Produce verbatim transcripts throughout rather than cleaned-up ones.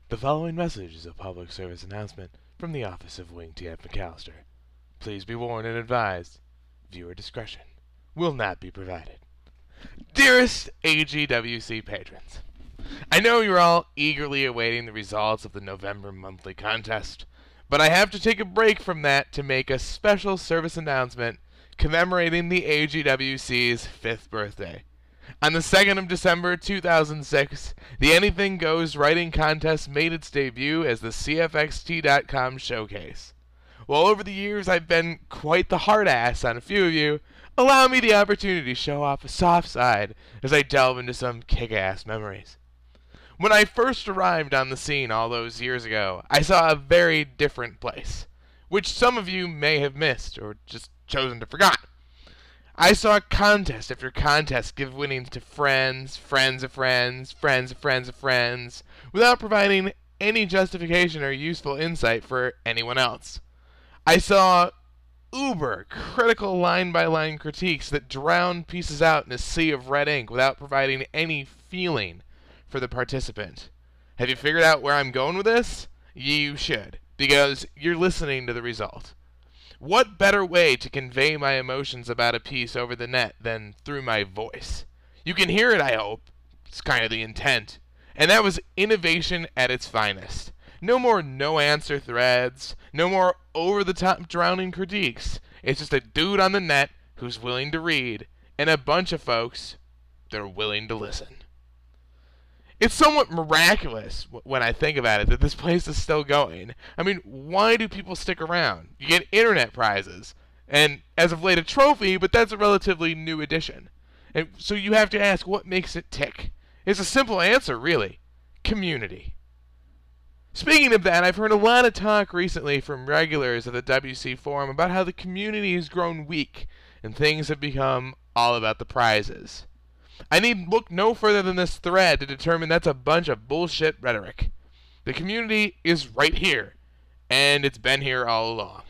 The following message is a public service announcement from the office of Wing T F McAllister. Please be warned and advised, viewer discretion will not be provided. Dearest A G W C patrons, I know you're all eagerly awaiting the results of the November monthly contest, but I have to take a break from that to make a special service announcement commemorating the A G W C's fifth birthday. On the second of December two thousand six, the Anything Goes Writing Contest made its debut as the C F X T dot com Showcase. While over the years I've been quite the hard ass on a few of you, allow me the opportunity to show off a soft side as I delve into some kick-ass memories. When I first arrived on the scene all those years ago, I saw a very different place, which some of you may have missed or just chosen to forget. I saw contest after contest give winnings to friends, friends of friends, friends of friends of friends, without providing any justification or useful insight for anyone else. I saw uber critical line-by-line critiques that drowned pieces out in a sea of red ink without providing any feeling for the participant. Have you figured out where I'm going with this? You should, because you're listening to the result. What better way to convey my emotions about a piece over the net than through my voice? You can hear it, I hope. It's kind of the intent. And that was innovation at its finest. No more no-answer threads, no more over-the-top drowning critiques. It's just a dude on the net who's willing to read, and a bunch of folks that are willing to listen. It's somewhat miraculous, when I think about it, that this place is still going. I mean, why do people stick around? You get internet prizes, and as of late a trophy, but that's a relatively new addition. And so you have to ask, what makes it tick? It's a simple answer, really. Community. Speaking of that, I've heard a lot of talk recently from regulars of the W C Forum about how the community has grown weak, and things have become all about the prizes. I need look no further than this thread to determine that's a bunch of bullshit rhetoric. The community is right here, and it's been here all along.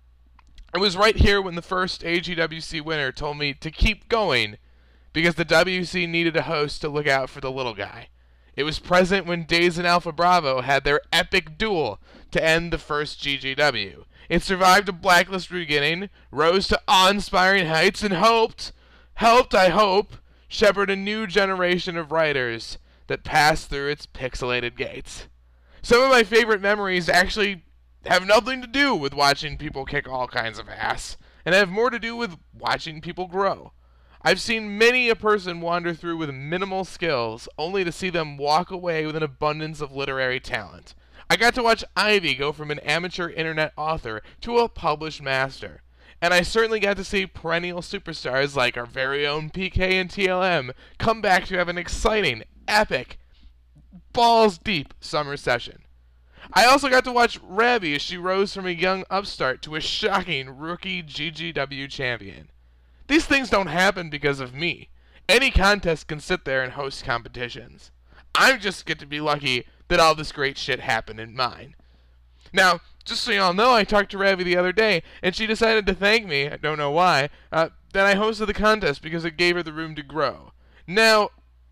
It was right here when the first A G W C winner told me to keep going because the W C needed a host to look out for the little guy. It was present when Days and Alpha Bravo had their epic duel to end the first G G W. It survived a blacklist beginning, rose to awe-inspiring heights, and hoped, helped I hope, shepherd a new generation of writers that passed through its pixelated gates. Some of my favorite memories actually have nothing to do with watching people kick all kinds of ass, and have more to do with watching people grow. I've seen many a person wander through with minimal skills, only to see them walk away with an abundance of literary talent. I got to watch Ivy go from an amateur internet author to a published master. And I certainly got to see perennial superstars like our very own P K and T L M come back to have an exciting, epic, balls-deep summer session. I also got to watch Ravi as she rose from a young upstart to a shocking rookie G G W champion. These things don't happen because of me. Any contest can sit there and host competitions. I just get to be lucky that all this great shit happened in mine. Now, just so y'all know, I talked to Ravi the other day, and she decided to thank me, I don't know why, uh, that I hosted the contest because it gave her the room to grow. Now,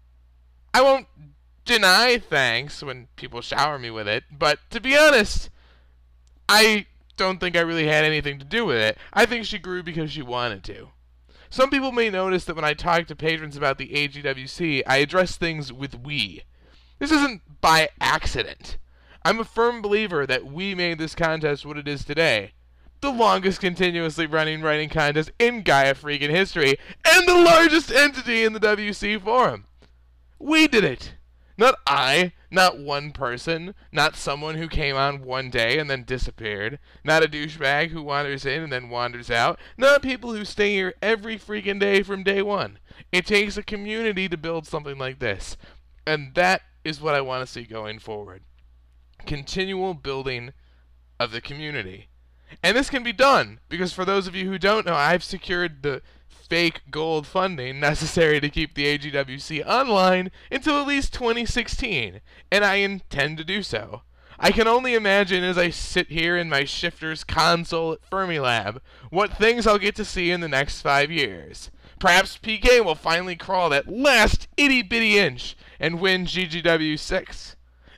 I won't deny thanks when people shower me with it, but to be honest, I don't think I really had anything to do with it. I think she grew because she wanted to. Some people may notice that when I talk to patrons about the A G W C, I address things with we. This isn't by accident. I'm a firm believer that we made this contest what it is today. The longest continuously running writing contest in Gaia freaking history, and the largest entity in the W C Forum. We did it. Not I, not one person, not someone who came on one day and then disappeared, not a douchebag who wanders in and then wanders out, not people who stay here every freaking day from day one. It takes a community to build something like this, and that is what I want to see going forward. Continual building of the community. And this can be done, because for those of you who don't know, I've secured the fake gold funding necessary to keep the A G W C online until at least twenty sixteen, and I intend to do so. I can only imagine as I sit here in my shifter's console at Fermilab what things I'll get to see in the next five years. Perhaps P K will finally crawl that last itty-bitty inch and win G G W six.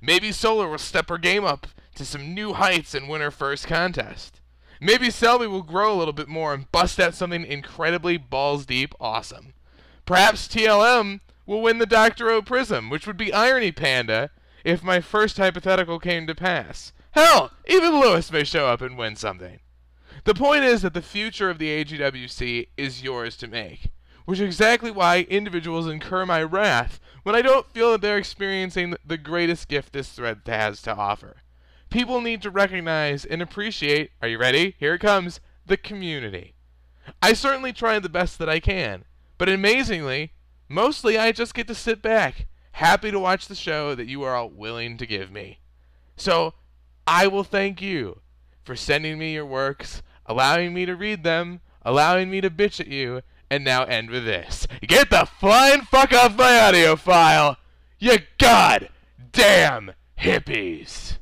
Maybe Solar will step her game up to some new heights and win her first contest. Maybe Selby will grow a little bit more and bust out something incredibly balls-deep awesome. Perhaps T L M will win the Doctor O Prism, which would be irony, Panda, if my first hypothetical came to pass. Hell, even Lewis may show up and win something. The point is that the future of the A G W C is yours to make, which is exactly why individuals incur my wrath when I don't feel that they're experiencing the greatest gift this thread has to offer. People need to recognize and appreciate, are you ready? Here it comes, the community. I certainly try the best that I can, but amazingly, mostly I just get to sit back, happy to watch the show that you are all willing to give me. So, I will thank you for sending me your works, allowing me to read them, allowing me to bitch at you, and now end with this. Get the flying fuck off my audio file, you goddamn hippies!